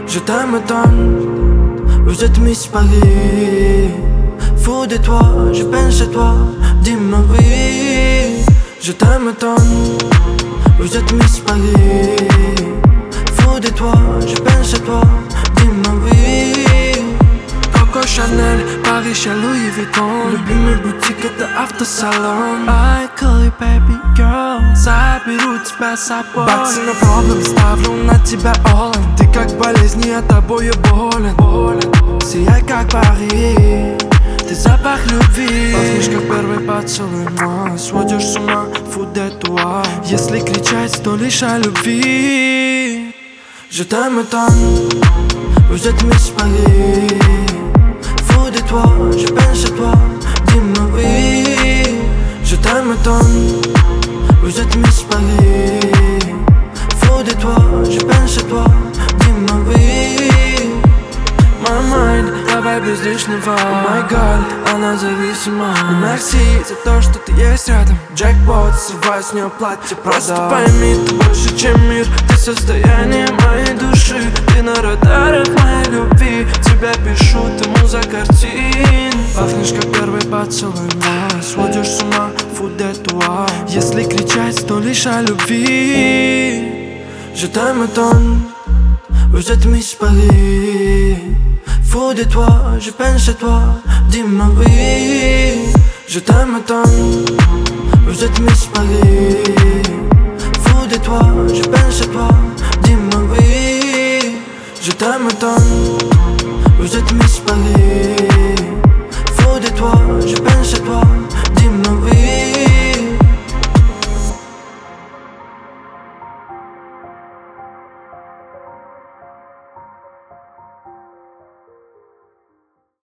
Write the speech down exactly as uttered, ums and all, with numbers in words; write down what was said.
Je t'aime tant, vous êtes Miss Paris. Fou de toi, je peine chez toi, dis-moi oui. Je t'aime tant, vous êtes Miss Paris. Fou de toi, je peine chez toi, dis-moi oui. Coco Chanel, Paris chez Louis Vuitton. Любимый бутик это автосалон. I call you baby girl, заберу тебя с собой. Баксы на проблем, ставлю на тебя all in. Ты как болезнь, я тобою болен, болен. Сияй как Пари, ты запах любви. Пахнешь как первый поцелуй мой. Сводишь с ума, фу де toi. Если кричать, то лишь о любви. Je t'aime tant, vous êtes Miss Paris. Fou de toi, je peine chez toi, dis-moi oui. Je t'aime tant, vous êtes Miss Paris. Fou de toi, je peine chez toi, dis-moi oui. My mind, давай без лишнего. Oh my god, она зависима. Merci за то, что ты есть рядом. Джекпот, срывай с нее платье, просто пойми, ты больше, чем мир. Ты состояние моей души. Ты на радарах моей любви. Тебя пишу, ты муза картин. Пахнешь как первый поцелуй мой. Сводишь с ума, фу де toi. Если кричать, то лишь о любви. Je t'aime tant, vous êtes Miss Paris. Fou de toi, je peine chez toi, dis-moi oui. Je t'aime tant, vous êtes Miss Paris. Fou de toi, je peine chez toi, dis-moi oui. Je t'aime tant, vous êtes Miss Paris. Fou de toi, je peine chez toi,